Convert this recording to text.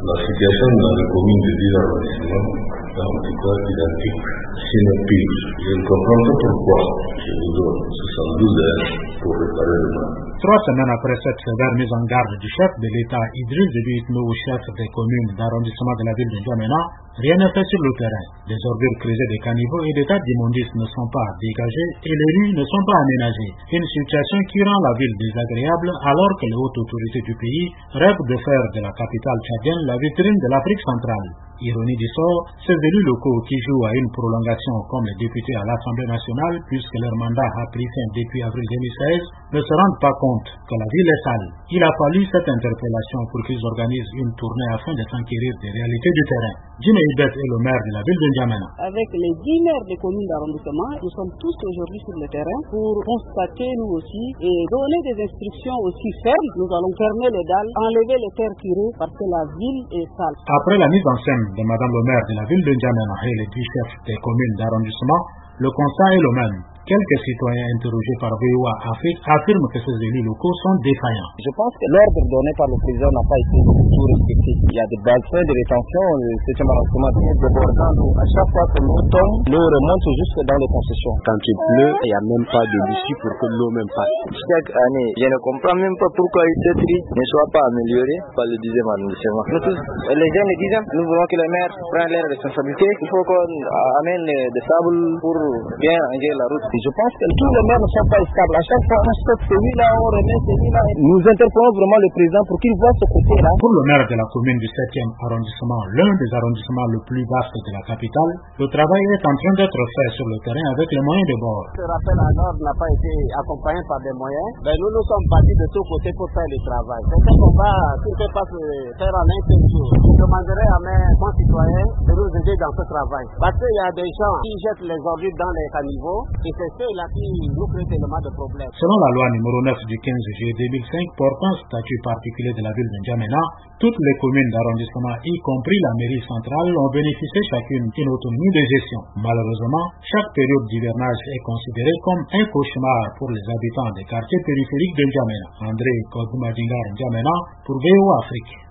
La situation dans les communes de 10 arrondissements est en tout cas identique, sinon pire. Je ne comprends pas pourquoi je vous donne 72 heures pour réparer le mal. 3 semaines après cette sévère mise en garde du chef de l'État Idriss Déby Itno au chef des communes d'arrondissement de la ville de N'Djamena, rien n'est fait sur le terrain. Des ordures creusées des caniveaux et des tas d'immondices ne sont pas dégagés et les rues ne sont pas aménagées. Une situation qui rend la ville désagréable alors que les hautes autorités du pays rêvent de faire de la capitale tchadienne la vitrine de l'Afrique centrale. Ironie du sort, ces élus locaux qui jouent à une prolongation comme les députés à l'Assemblée nationale puisque leur mandat a pris fin depuis avril 2016 ne se rendent pas compte que la ville est sale. Il a fallu cette interpellation pour qu'ils organisent une tournée afin de s'enquérir des réalités du terrain. Jimmy Ibet est le maire de la ville de N'Djamena. Avec les 10 maires des communes d'arrondissement, nous sommes tous aujourd'hui sur le terrain pour constater nous aussi et donner des instructions aussi fermes. Nous allons fermer les dalles, enlever les terres tirées parce que la ville est sale. Après la mise en scène de Madame le maire de la ville de N'Djamena et les 10 chefs des communes d'arrondissement, le constat est le même. Quelques citoyens interrogés par VOA Afrique affirment que ces élus locaux sont défaillants. Je pense que l'ordre donné par le président n'a pas été tout respecté. Il y a des bassins de rétention, le 7e arrondissement est débordant. À chaque fois que l'eau tombe, l'eau remonte jusque dans les concessions. Quand il pleut, il n'y a même pas de l'issue pour que l'eau même passe. Chaque année, je ne comprends même pas pourquoi cette rue ne soit pas améliorée par le 10e arrondissement. Nous tous, les jeunes disent, nous voulons que les maires prennent leurs responsabilités. Il faut qu'on amène des sables pour bien ranger la route. Je pense que tous les maires ne sont pas stables. À chaque fois, on stoppe celui-là, on remet celui-là. Nous interpellons vraiment le président pour qu'il voit ce côté-là. Pour le maire de la commune du 7e arrondissement, l'un des arrondissements le plus vaste de la capitale, le travail est en train d'être fait sur le terrain avec les moyens de bord. Ce rappel à l'ordre n'a pas été accompagné par des moyens. Nous sommes partis de tous côtés pour faire le travail. C'est ce qu'on va, s'il ne peut pas se faire en un seul jour. Je demanderai à mes concitoyens de nous aider dans ce travail. Parce qu'il y a des gens qui jettent les ordures dans les caniveaux et c'est ceux-là qui nous créent tellement de problèmes. Selon la loi numéro 9 du 15 juillet 2005 portant statut particulier de la ville de N'Djamena, toutes les communes d'arrondissement, y compris la mairie centrale, ont bénéficié chacune d'une autonomie de gestion. Malheureusement, chaque période d'hivernage est considérée comme un cauchemar pour les habitants des quartiers périphériques de N'Djamena. André Kodumadingar N'Djamena pour VOA Afrique.